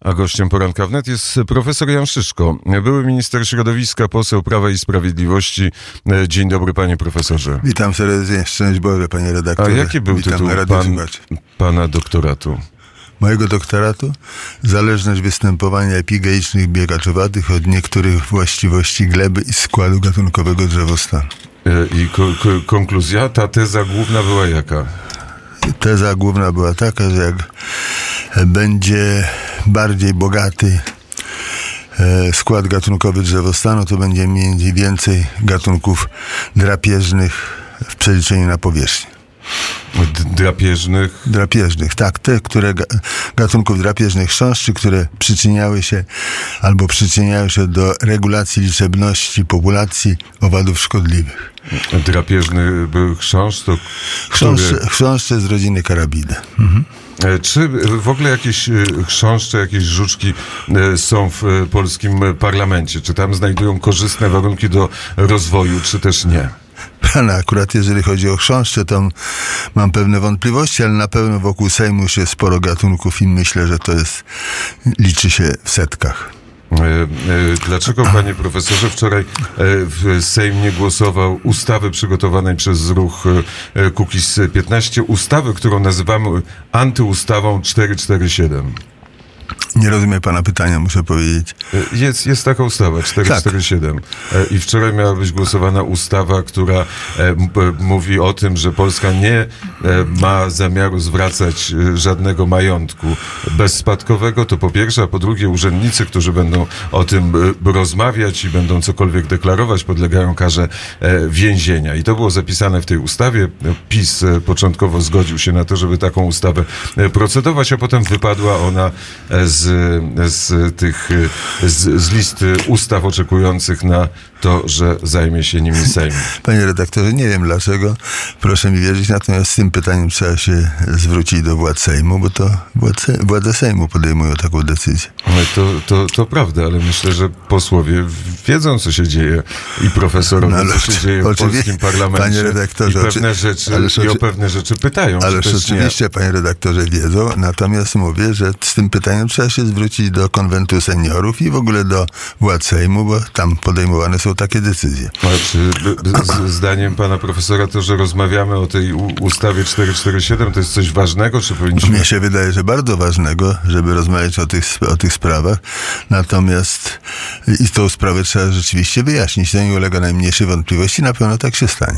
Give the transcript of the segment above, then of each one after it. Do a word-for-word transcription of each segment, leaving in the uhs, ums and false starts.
A gościem Poranka Wnet jest profesor Jan Szyszko, były minister środowiska, poseł Prawa i Sprawiedliwości. Dzień dobry, panie profesorze. Witam serdecznie, szczęść Boże, panie redaktorze. A jaki był Witam tytuł pan, pana doktoratu? Mojego doktoratu? Zależność występowania epigeicznych biegaczowatych od niektórych właściwości gleby i składu gatunkowego drzewostanu. I ko- ko- konkluzja, ta teza główna była jaka? Teza główna była taka, że jak będzie bardziej bogaty skład gatunkowy drzewostanu, to będzie mieć więcej gatunków drapieżnych w przeliczeniu na powierzchnię. D- drapieżnych? Drapieżnych, tak. Te, które gatunków drapieżnych chrząszczy, które przyczyniały się albo przyczyniają się do regulacji liczebności populacji owadów szkodliwych. Drapieżny był chrząszcz? To Chrząszcze, który... chrząszcze z rodziny Carabidae. Mhm. Czy w ogóle jakieś chrząszcze, jakieś żuczki są w polskim parlamencie? Czy tam znajdują korzystne warunki do rozwoju, czy też nie? No, akurat jeżeli chodzi o chrząszcze, to mam pewne wątpliwości, ale na pewno wokół Sejmu już jest sporo gatunków i myślę, że to jest, liczy się w setkach. Dlaczego, panie profesorze, wczoraj w Sejm nie głosował ustawy przygotowanej przez ruch Kukiz piętnaście, ustawy, którą nazywamy antyustawą czterysta czterdzieści siedem? Nie rozumiem pana pytania, muszę powiedzieć. Jest, jest taka ustawa, czterysta czterdzieści siedem. Tak. I wczoraj miała być głosowana ustawa, która mówi o tym, że Polska nie ma zamiaru zwracać żadnego majątku bezspadkowego, to po pierwsze, a po drugie urzędnicy, którzy będą o tym rozmawiać i będą cokolwiek deklarować, podlegają karze więzienia. I to było zapisane w tej ustawie. PiS początkowo zgodził się na to, żeby taką ustawę procedować, a potem wypadła ona z, z tych z, z listy ustaw oczekujących na to, że zajmie się nimi Sejm. Panie redaktorze, nie wiem dlaczego, proszę mi wierzyć, natomiast z tym pytaniem trzeba się zwrócić do władz Sejmu, bo to władze, władze Sejmu podejmują taką decyzję. To, to, to prawda, ale myślę, że posłowie wiedzą, co się dzieje i profesorowie, no, co się dzieje w polskim parlamencie. Panie redaktorze, i pewne rzeczy, ależ, i o pewne rzeczy pytają. Ależ oczywiście, nie. Panie redaktorze, wiedzą, natomiast mówię, że z tym pytaniem trzeba się zwrócić do konwentu seniorów i w ogóle do władz Sejmu, bo tam podejmowane są takie decyzje. A czy z, zdaniem pana profesora to, że rozmawiamy o tej ustawie czterysta czterdzieści siedem, to jest coś ważnego, czy powinniśmy... Mnie się wydaje, że bardzo ważnego, żeby rozmawiać o tych, o tych sprawach, natomiast i tą sprawę trzeba rzeczywiście wyjaśnić. To nie ulega najmniejszej wątpliwości, na pewno tak się stanie.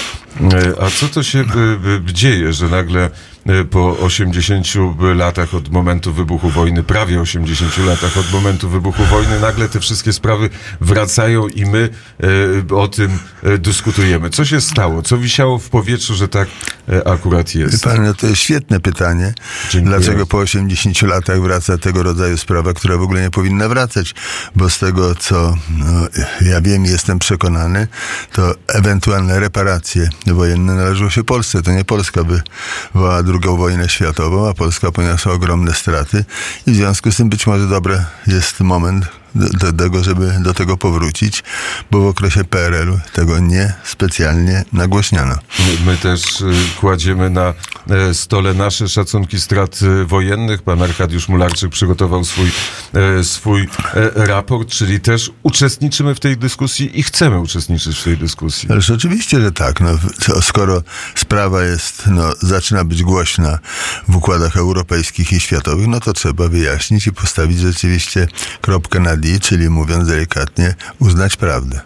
A co to się dzieje, że nagle po osiemdziesięciu latach od momentu wybuchu wojny, prawie osiemdziesięciu latach od momentu wybuchu wojny, nagle te wszystkie sprawy wracają i my o tym dyskutujemy. Co się stało? Co wisiało w powietrzu, że tak akurat jest? Pan, no to jest świetne pytanie. Dziękuję. Dlaczego po osiemdziesięciu latach wraca tego rodzaju sprawa, która w ogóle nie powinna wracać? Bo z tego, co no, ja wiem i jestem przekonany, to ewentualne reparacje wojenne należą się Polsce. To nie Polska by wołała drugą wojnę światową, a Polska poniosła ogromne straty i w związku z tym być może dobry jest moment do, do tego, żeby do tego powrócić, bo w okresie P R L u tego nie specjalnie nagłośniano. My, my też kładziemy na stole nasze szacunki strat wojennych. Pan Arkadiusz Mularczyk przygotował swój, swój raport, czyli też uczestniczymy w tej dyskusji i chcemy uczestniczyć w tej dyskusji. Ależ oczywiście, że tak. No, skoro sprawa jest, no, zaczyna być głośna w układach europejskich i światowych, no to trzeba wyjaśnić i postawić rzeczywiście kropkę nad i, czyli mówiąc delikatnie, uznać prawdę.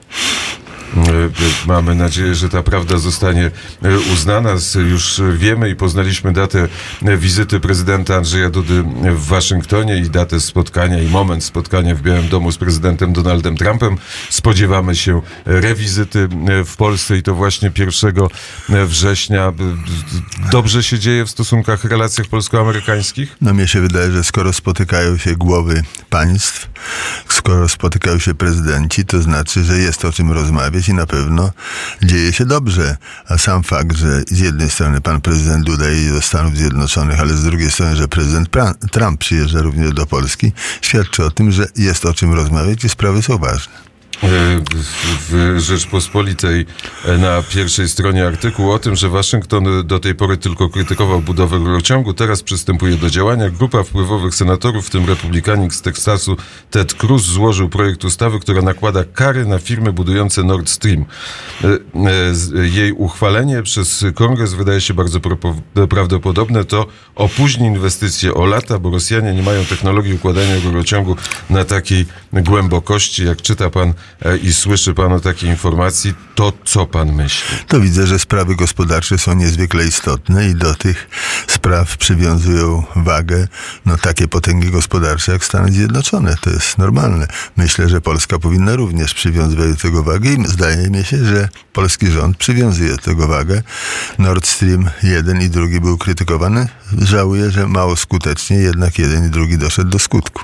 Mamy nadzieję, że ta prawda zostanie uznana. Już wiemy i poznaliśmy datę wizyty prezydenta Andrzeja Dudy w Waszyngtonie i datę spotkania i moment spotkania w Białym Domu z prezydentem Donaldem Trumpem. Spodziewamy się rewizyty w Polsce i to właśnie pierwszego września. Dobrze się dzieje w stosunkach, relacjach polsko-amerykańskich? No mnie się wydaje, że skoro spotykają się głowy państw, skoro spotykają się prezydenci, to znaczy, że jest o czym rozmawiać i na pewno dzieje się dobrze. A sam fakt, że z jednej strony pan prezydent Duda jedzie do Stanów Zjednoczonych, ale z drugiej strony, że prezydent Trump przyjeżdża również do Polski, świadczy o tym, że jest o czym rozmawiać i sprawy są ważne. w Rzeczpospolitej na pierwszej stronie artykuł o tym, że Waszyngton do tej pory tylko krytykował budowę rurociągu, teraz przystępuje do działania. Grupa wpływowych senatorów, w tym republikanin z Teksasu Ted Cruz, złożył projekt ustawy, która nakłada kary na firmy budujące Nord Stream. Jej uchwalenie przez Kongres wydaje się bardzo prawdopodobne. To opóźni inwestycje o lata, bo Rosjanie nie mają technologii układania rurociągu na takiej głębokości. Jak czyta pan i słyszy pan o takiej informacji, to co pan myśli? To widzę, że sprawy gospodarcze są niezwykle istotne i do tych spraw przywiązują wagę no, takie potęgi gospodarcze jak Stany Zjednoczone. To jest normalne. Myślę, że Polska powinna również przywiązywać do tego wagę i zdaje mi się, że polski rząd przywiązuje do tego wagę. Nord Stream jeden i drugi był krytykowany. Żałuję, że mało skutecznie, jednak jeden i drugi doszedł do skutku.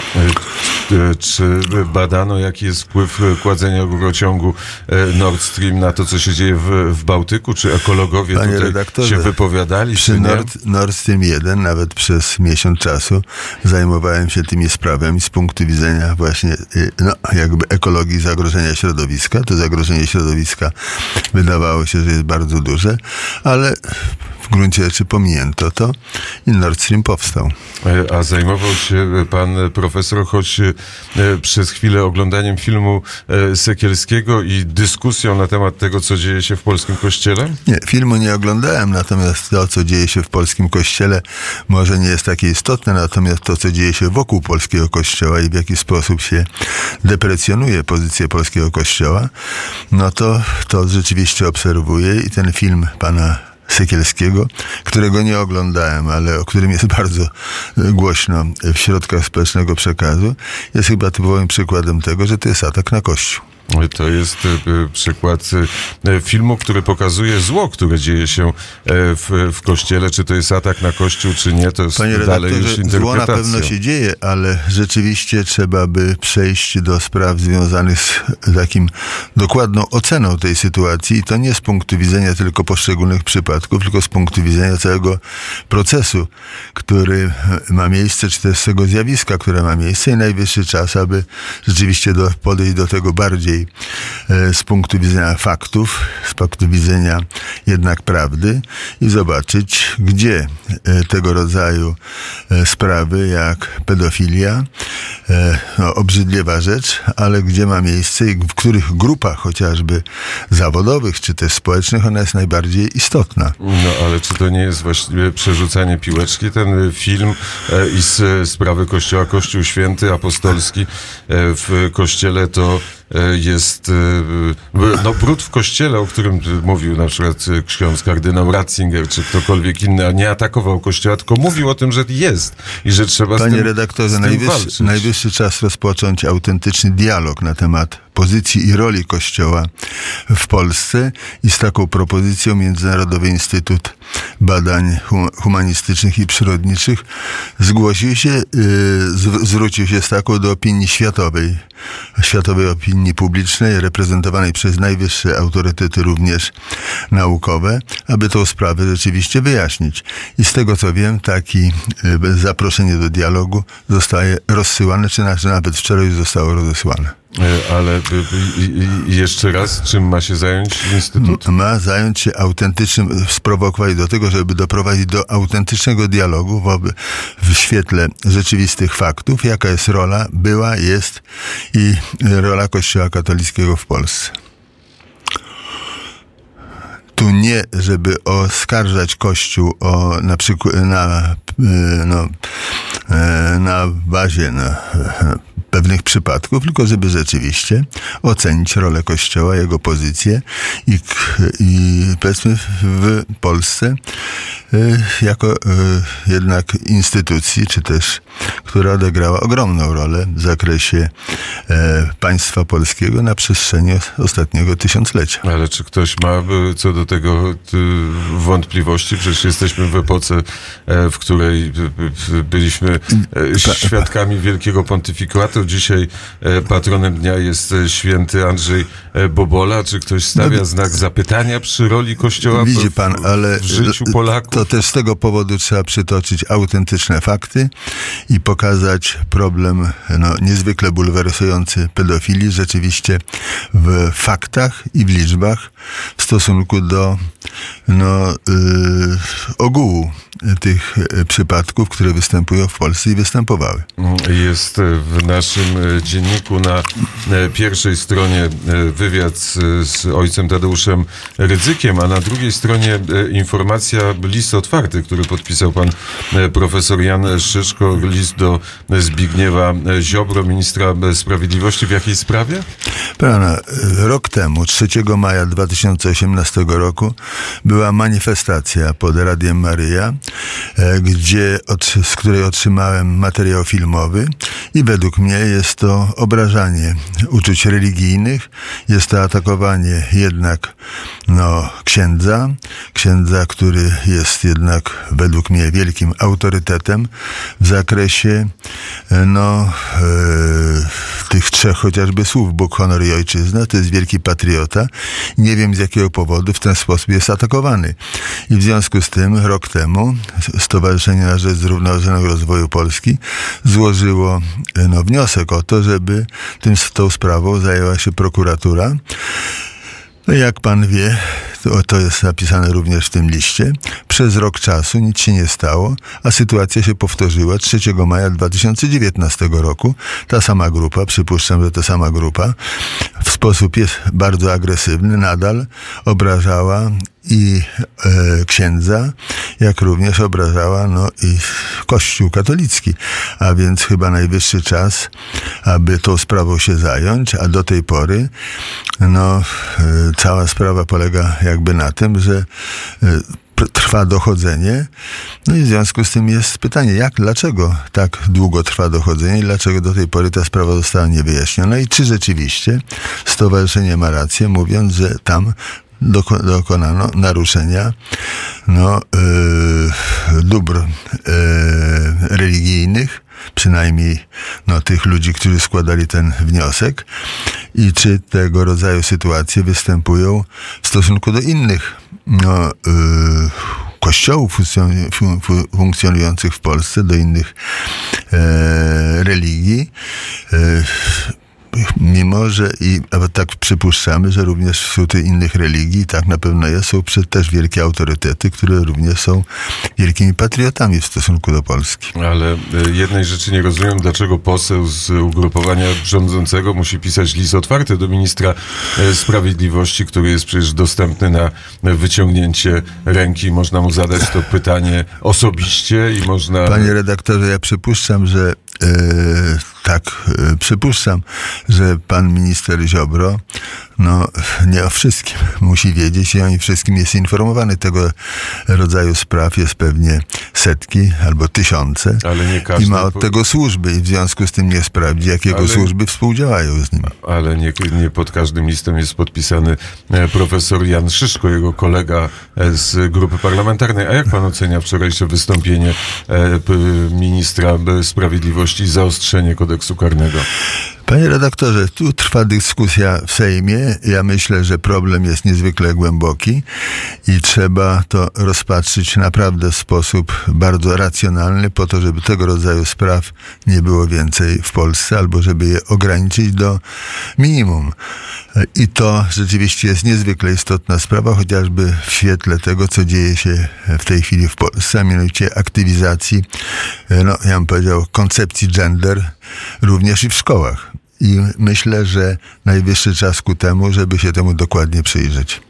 Czy badano, jaki jest wpływ kładzenia rurociągu Nord Stream na to, co się dzieje w, w Bałtyku? Czy ekologowie Panie tutaj redaktorze, się wypowiadali? Przy czy nie? Nord, Nord Stream jeden nawet przez miesiąc czasu zajmowałem się tymi sprawami z punktu widzenia właśnie no, jakby ekologii zagrożenia środowiska. To zagrożenie środowiska wydawało się, że jest bardzo duże, ale w gruncie rzeczy pominięto to i Nord Stream powstał. A zajmował się pan profesor, choć przez chwilę oglądaniem filmu Sekielskiego i dyskusją na temat tego, co dzieje się w polskim kościele? Nie, filmu nie oglądałem, natomiast to, co dzieje się w polskim kościele, może nie jest takie istotne, natomiast to, co dzieje się wokół polskiego kościoła i w jaki sposób się deprecjonuje pozycję polskiego kościoła, no to, to rzeczywiście obserwuję i ten film pana Sekielskiego, którego nie oglądałem, ale o którym jest bardzo głośno w środkach społecznego przekazu, jest chyba typowym przykładem tego, że to jest atak na Kościół. To jest przykład filmu, który pokazuje zło, które dzieje się w, w Kościele. Czy to jest atak na Kościół, czy nie, to jest Panie dalej już interpretacja. Zło na pewno się dzieje, ale rzeczywiście trzeba by przejść do spraw związanych z takim dokładną oceną tej sytuacji i to nie z punktu widzenia tylko poszczególnych przypadków, tylko z punktu widzenia całego procesu, który ma miejsce, czy też z tego zjawiska, które ma miejsce i najwyższy czas, aby rzeczywiście do, podejść do tego bardziej z punktu widzenia faktów, z punktu widzenia jednak prawdy i zobaczyć, gdzie tego rodzaju sprawy jak pedofilia, no, obrzydliwa rzecz, ale gdzie ma miejsce i w których grupach chociażby zawodowych czy też społecznych ona jest najbardziej istotna. No ale czy to nie jest właściwie przerzucanie piłeczki? Ten film i z sprawy Kościoła, Kościół Święty Apostolski w Kościele to jest no, brud w Kościele, o którym mówił na przykład ksiądz kardynał Ratzinger, czy ktokolwiek inny, a nie atakował Kościoła, tylko mówił o tym, że jest i że trzeba Panie z tym, redaktorze, z tym najwyższy, walczyć. najwyższy czas rozpocząć autentyczny dialog na temat pozycji i roli Kościoła w Polsce i z taką propozycją Międzynarodowy Instytut Badań Humanistycznych i Przyrodniczych zgłosił się, yy, zwrócił się z taką do opinii światowej, światowej opinii publicznej, reprezentowanej przez najwyższe autorytety również naukowe, aby tą sprawę rzeczywiście wyjaśnić. I z tego co wiem, takie yy, zaproszenie do dialogu zostaje rozsyłane, czy nawet wczoraj już zostało rozesłane. Ale jeszcze raz, czym ma się zająć Instytut? Ma zająć się autentycznym, sprowokować do tego, żeby doprowadzić do autentycznego dialogu w, w świetle rzeczywistych faktów, jaka jest rola, była, jest i rola Kościoła katolickiego w Polsce. Tu nie, żeby oskarżać Kościół o na przykład na, no, na bazie na, pewnych przypadków, tylko żeby rzeczywiście ocenić rolę Kościoła, jego pozycję i, i powiedzmy w Polsce y, jako y, jednak instytucji, czy też która odegrała ogromną rolę w zakresie y, państwa polskiego na przestrzeni ostatniego tysiąclecia. Ale czy ktoś ma co do tego wątpliwości? Przecież jesteśmy w epoce, w której byliśmy świadkami wielkiego pontyfikatu. dzisiaj patronem dnia jest święty Andrzej Bobola. Czy ktoś stawia znak zapytania przy roli Kościoła Widzi w, pan, ale w życiu Polaków? To też z tego powodu trzeba przytoczyć autentyczne fakty i pokazać problem no, niezwykle bulwersujący pedofilii rzeczywiście w faktach i w liczbach w stosunku do no, yy, ogółu tych przypadków, które występują w Polsce i występowały. Jest w naszym dzienniku na pierwszej stronie wywiad z, z ojcem Tadeuszem Rydzykiem, a na drugiej stronie informacja, list otwarty, który podpisał pan profesor Jan Szyszko, list do Zbigniewa Ziobro, ministra sprawiedliwości. W jakiej sprawie? Pana, rok temu, trzeciego maja dwa tysiące osiemnastego roku, była manifestacja pod Radiem Maryja, gdzie, z której otrzymałem materiał filmowy i według mnie jest to obrażanie uczuć religijnych, jest to atakowanie jednak no, księdza, księdza, który jest jednak według mnie wielkim autorytetem w zakresie no, e, tych trzech chociażby słów: Bóg, honor i ojczyzna. To jest wielki patriota. Nie wiem, z jakiego powodu w ten sposób jest atakowany. I w związku z tym rok temu Stowarzyszenie na Rzecz Zrównoważonego Rozwoju Polski złożyło no, wniosek o to, żeby tym, tą sprawą zajęła się prokuratura. No jak pan wie, to, to jest napisane również w tym liście, przez rok czasu nic się nie stało, a sytuacja się powtórzyła trzeciego maja dwa tysiące dziewiętnastego roku. Ta sama grupa, przypuszczam, że ta sama grupa, w sposób jest bardzo agresywny, nadal obrażała i e, księdza, jak również obrażała no i Kościół katolicki. A więc chyba najwyższy czas, aby tą sprawą się zająć, a do tej pory no e, cała sprawa polega jakby na tym, że e, trwa dochodzenie. No i w związku z tym jest pytanie, jak, dlaczego tak długo trwa dochodzenie i dlaczego do tej pory ta sprawa została niewyjaśniona i czy rzeczywiście stowarzyszenie ma rację, mówiąc, że tam Doko- dokonano naruszenia no, yy, dóbr yy, religijnych, przynajmniej no, tych ludzi, którzy składali ten wniosek, i czy tego rodzaju sytuacje występują w stosunku do innych no, yy, kościołów funkcjonujących w Polsce, do innych yy, religii. Yy, Mimo, że i tak przypuszczamy, że również wśród innych religii, tak na pewno jest, są też wielkie autorytety, które również są wielkimi patriotami w stosunku do Polski. Ale jednej rzeczy nie rozumiem, dlaczego poseł z ugrupowania rządzącego musi pisać list otwarty do ministra sprawiedliwości, który jest przecież dostępny na wyciągnięcie ręki. Można mu zadać to pytanie osobiście i można... Panie redaktorze, ja przypuszczam, że yy, tak, yy, przypuszczam, że pan minister Ziobro no, nie o wszystkim musi wiedzieć i o wszystkim jest informowany. Tego rodzaju spraw jest pewnie setki albo tysiące. Ale nie każdy... I ma od tego służby i w związku z tym nie sprawdzi, jakiego ale... służby współdziałają z nim. Ale nie, nie pod każdym listem jest podpisany profesor Jan Szyszko, jego kolega z grupy parlamentarnej. A jak pan ocenia wczorajsze wystąpienie ministra sprawiedliwości i zaostrzenie kodeksu karnego? Panie redaktorze, tu trwa dyskusja w Sejmie. Ja myślę, że problem jest niezwykle głęboki i trzeba to rozpatrzyć naprawdę w sposób bardzo racjonalny po to, żeby tego rodzaju spraw nie było więcej w Polsce albo żeby je ograniczyć do minimum. I to rzeczywiście jest niezwykle istotna sprawa, chociażby w świetle tego, co dzieje się w tej chwili w Polsce, a mianowicie aktywizacji, no ja bym powiedział, koncepcji gender również i w szkołach. I myślę, że najwyższy czas ku temu, żeby się temu dokładnie przyjrzeć.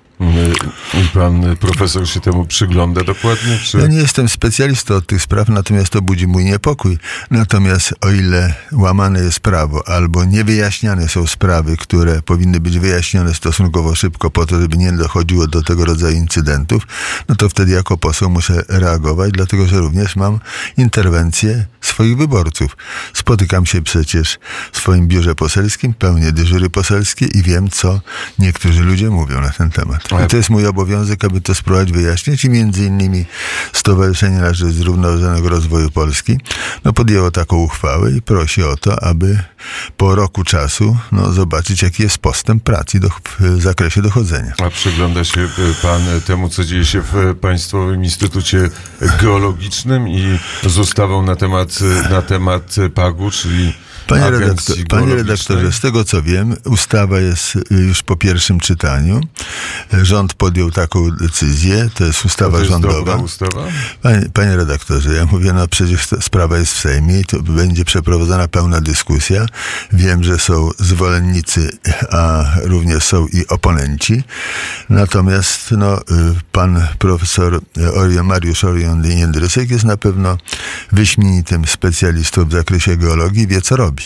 I pan profesor się temu przygląda dokładnie? Czy... Ja nie jestem specjalistą od tych spraw, natomiast to budzi mój niepokój. Natomiast o ile łamane jest prawo albo niewyjaśniane są sprawy, które powinny być wyjaśnione stosunkowo szybko po to, żeby nie dochodziło do tego rodzaju incydentów, no to wtedy jako poseł muszę reagować, dlatego że również mam interwencję swoich wyborców. Spotykam się przecież w swoim biurze poselskim, pełnię dyżury poselskie i wiem, co niektórzy ludzie mówią na ten temat. I to jest mój obowiązek, aby to spróbować wyjaśnić i między innymi Stowarzyszenie na rzecz Zrównoważonego Rozwoju Polski no, podjęło taką uchwałę i prosi o to, aby po roku czasu no, zobaczyć, jaki jest postęp pracy do, w zakresie dochodzenia. A przygląda się pan temu, co dzieje się w Państwowym Instytucie Geologicznym i z ustawą na temat, na temat pagu, czyli Panie, redaktor, panie redaktorze, z tego co wiem, ustawa jest już po pierwszym czytaniu. Rząd podjął taką decyzję, to jest ustawa to jest rządowa. Dobra ustawa? Panie, panie redaktorze, ja mówię, no przecież sprawa jest w Sejmie i to będzie przeprowadzona pełna dyskusja. Wiem, że są zwolennicy, a również są i oponenci. Natomiast no, pan profesor Orion, Mariusz Orion Jędrysek jest na pewno wyśmienitym specjalistą w zakresie geologii, wie co robi.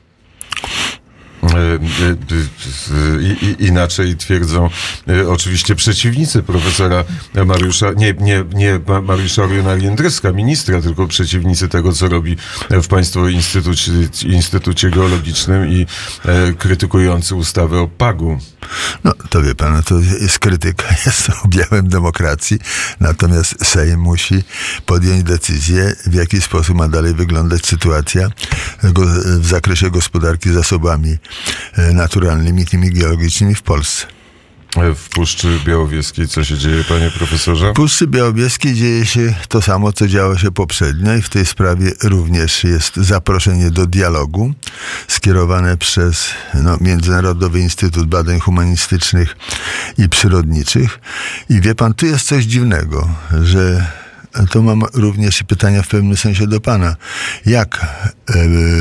I, i, inaczej twierdzą oczywiście przeciwnicy profesora Mariusza, nie, nie, nie Mariusza Oriona Jędryska, ministra, tylko przeciwnicy tego, co robi w Państwowym Instytucie, Instytucie Geologicznym i e, krytykujący ustawę o pagu. No to wie pan, to jest krytyka, jest objawem demokracji, natomiast Sejm musi podjąć decyzję, w jaki sposób ma dalej wyglądać sytuacja w zakresie gospodarki zasobami naturalnymi, tymi geologicznymi w Polsce. W Puszczy Białowieskiej co się dzieje, panie profesorze? W Puszczy Białowieskiej dzieje się to samo, co działo się poprzednio i w tej sprawie również jest zaproszenie do dialogu skierowane przez no, Międzynarodowy Instytut Badań Humanistycznych i Przyrodniczych. I wie pan, tu jest coś dziwnego, że to mam również pytania w pewnym sensie do pana. Jak e,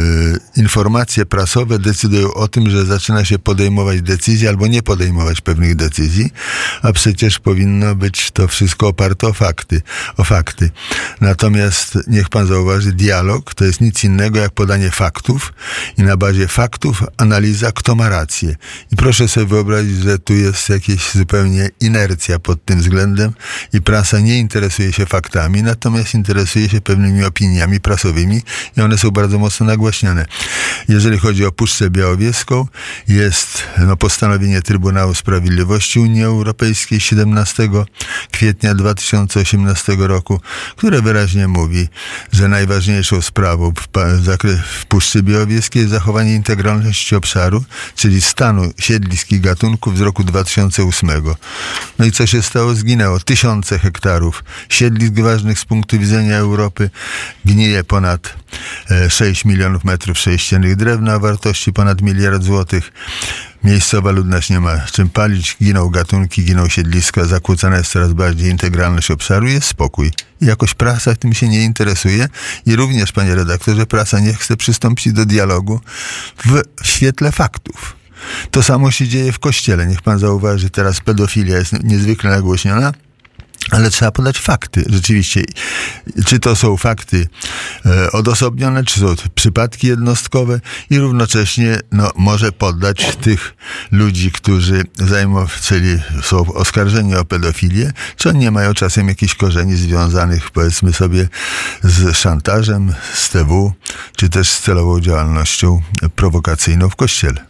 informacje prasowe decydują o tym, że zaczyna się podejmować decyzje albo nie podejmować pewnych decyzji, a przecież powinno być to wszystko oparte o fakty. O fakty. Natomiast niech pan zauważy, dialog to jest nic innego jak podanie faktów i na bazie faktów analiza, kto ma rację. I proszę sobie wyobrazić, że tu jest jakaś zupełnie inercja pod tym względem i prasa nie interesuje się faktami, natomiast interesuje się pewnymi opiniami prasowymi i one są bardzo mocno nagłaśniane. Jeżeli chodzi o Puszczę Białowieską, jest no, postanowienie Trybunału Sprawiedliwości Unii Europejskiej siedemnastego kwietnia dwa tysiące osiemnastego roku, które wyraźnie mówi, że najważniejszą sprawą w, w, w Puszczy Białowieskiej jest zachowanie integralności obszaru, czyli stanu siedlisk i gatunków z roku dwa tysiące ósmego. No i co się stało? Zginęło tysiące hektarów siedlisk ważnych z punktu widzenia Europy. Gnije ponad sześć milionów metrów sześciennych drewna o wartości ponad miliard złotych. Miejscowa ludność nie ma czym palić, giną gatunki, giną siedliska, zakłócana jest coraz bardziej integralność obszaru i jest spokój. I jakoś prasa tym się nie interesuje i również, panie redaktorze, prasa nie chce przystąpić do dialogu w świetle faktów. To samo się dzieje w Kościele. Niech pan zauważy, teraz pedofilia jest niezwykle nagłośniona, ale trzeba podać fakty. Rzeczywiście, czy to są fakty e, odosobnione, czy są przypadki jednostkowe i równocześnie no, może poddać tych ludzi, którzy zajmą, czyli są oskarżeni o pedofilię, czy oni nie mają czasem jakichś korzeni związanych, powiedzmy sobie, z szantażem, z T W, czy też z celową działalnością prowokacyjną w Kościele.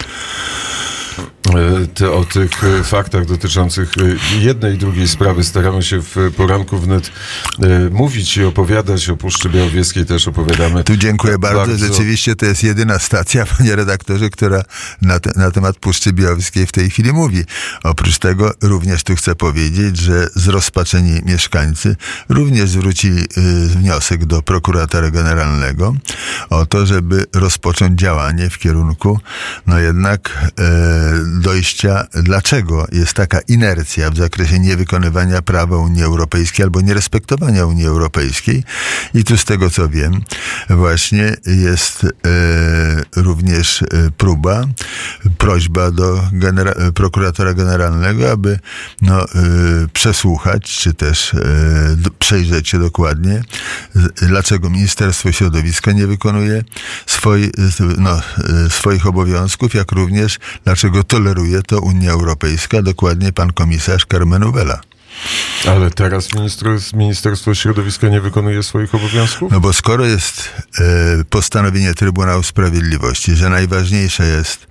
Te, o tych faktach dotyczących jednej i drugiej sprawy staramy się w poranku wnet e, mówić i opowiadać. O Puszczy Białowieskiej też opowiadamy. Tu dziękuję bardzo. bardzo. Rzeczywiście to jest jedyna stacja, panie redaktorze, która na, te, na temat Puszczy Białowieskiej w tej chwili mówi. Oprócz tego również tu chcę powiedzieć, że zrozpaczeni mieszkańcy również zwrócili y, wniosek do prokuratora generalnego o to, żeby rozpocząć działanie w kierunku no jednak y, dojścia, dlaczego jest taka inercja w zakresie niewykonywania prawa Unii Europejskiej albo nierespektowania Unii Europejskiej. I tu z tego co wiem, właśnie jest e, również e, próba, prośba do genera- prokuratora generalnego, aby no, e, przesłuchać, czy też e, przejrzeć się dokładnie, dlaczego Ministerstwo Środowiska nie wykonuje swoi, no, e, swoich obowiązków, jak również dlaczego toleruje to Unia Europejska, dokładnie pan komisarz Karmenu Vella. Ale teraz minister, Ministerstwo Środowiska nie wykonuje swoich obowiązków? No bo skoro jest e, postanowienie Trybunału Sprawiedliwości, że najważniejsze jest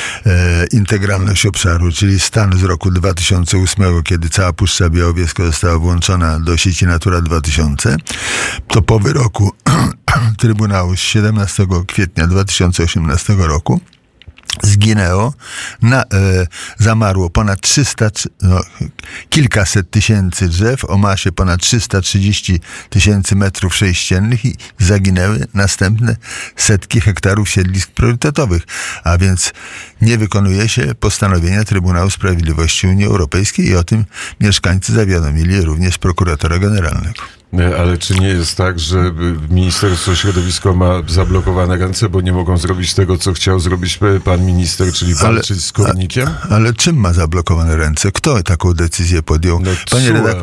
e, integralność obszaru, czyli stan z roku dwa tysiące ósmego, kiedy cała Puszcza Białowieska została włączona do sieci Natura dwa tysiące, to po wyroku Trybunału z siedemnastego kwietnia dwa tysiące osiemnastego roku zginęło, na, e, zamarło ponad trzysta, no, kilkaset tysięcy drzew o masie ponad trzysta trzydzieści tysięcy metrów sześciennych i zaginęły następne setki hektarów siedlisk priorytetowych. A więc nie wykonuje się postanowienia Trybunału Sprawiedliwości Unii Europejskiej i o tym mieszkańcy zawiadomili również prokuratora generalnego. Ale czy nie jest tak, że Ministerstwo Środowiska ma zablokowane ręce, bo nie mogą zrobić tego, co chciał zrobić pan minister, czyli walczyć ale, z kurnikiem? A, ale czym ma zablokowane ręce? Kto taką decyzję podjął? No, Panie, redak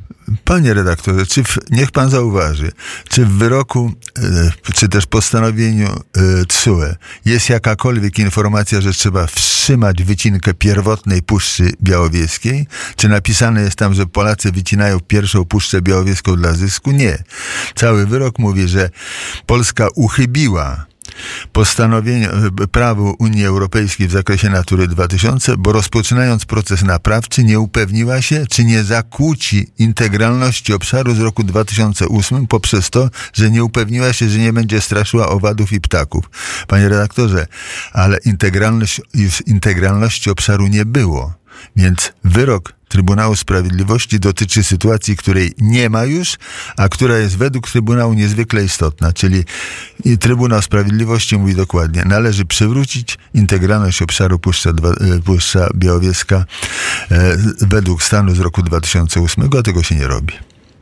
Panie redaktorze, czy w, niech pan zauważy, czy w wyroku, y, czy też postanowieniu y, T S U E jest jakakolwiek informacja, że trzeba wstrzymać wycinkę pierwotnej Puszczy Białowieskiej? Czy napisane jest tam, że Polacy wycinają pierwszą Puszczę Białowieską dla zysku? Nie. Cały wyrok mówi, że Polska uchybiła postanowieniu prawu Unii Europejskiej w zakresie Natury dwa tysiące, bo rozpoczynając proces naprawczy nie upewniła się, czy nie zakłóci integralności obszaru z roku dwa tysiące ósmego poprzez to, że nie upewniła się, że nie będzie straszyła owadów i ptaków. Panie redaktorze, ale integralność, już integralności obszaru nie było. Więc wyrok Trybunału Sprawiedliwości dotyczy sytuacji, której nie ma już, a która jest według Trybunału niezwykle istotna. Czyli Trybunał Sprawiedliwości mówi dokładnie, należy przywrócić integralność obszaru Puszcza, Puszcza Białowieska e, według stanu z roku dwa tysiące ósmego, a tego się nie robi.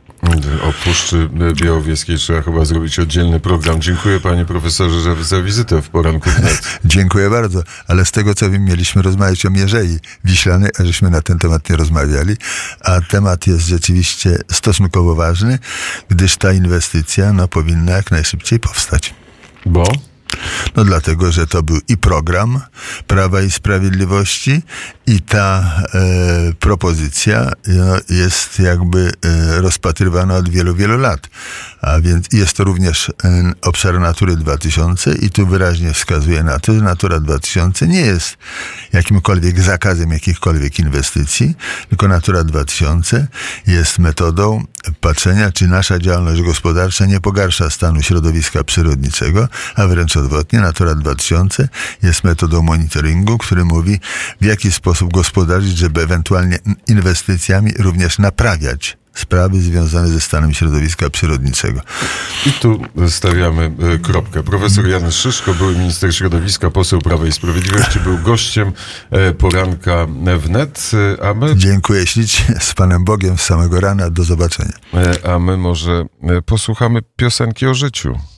O Puszczy Białowieskiej trzeba chyba zrobić oddzielny program. Dziękuję panie profesorze za wizytę w Poranku Wnet. Dziękuję bardzo, ale z tego co wiem, mieliśmy rozmawiać o Mierzei Wiślanej, a żeśmy na ten temat nie rozmawiali, a temat jest rzeczywiście stosunkowo ważny, gdyż ta inwestycja no, powinna jak najszybciej powstać. Bo? No dlatego, że to był i program Prawa i Sprawiedliwości i ta e, propozycja no, jest jakby e, rozpatrywana od wielu, wielu lat. A więc jest to również e, obszar Natury dwa tysiące i tu wyraźnie wskazuje na to, że Natura dwa tysiące nie jest jakimkolwiek zakazem jakichkolwiek inwestycji, tylko Natura dwa tysiące jest metodą patrzenia, czy nasza działalność gospodarcza nie pogarsza stanu środowiska przyrodniczego, a wręcz odwrotnie. Natura dwa tysiące jest metodą monitoringu, który mówi, w jaki sposób gospodarzyć, żeby ewentualnie inwestycjami również naprawiać sprawy związane ze stanem środowiska przyrodniczego. I tu stawiamy kropkę. Profesor Jan Szyszko, były minister środowiska, poseł Prawa i Sprawiedliwości, był gościem Poranka Wnet. A my... Dziękuję ślicznie, z Panem Bogiem z samego rana. Do zobaczenia. A my może posłuchamy piosenki o życiu.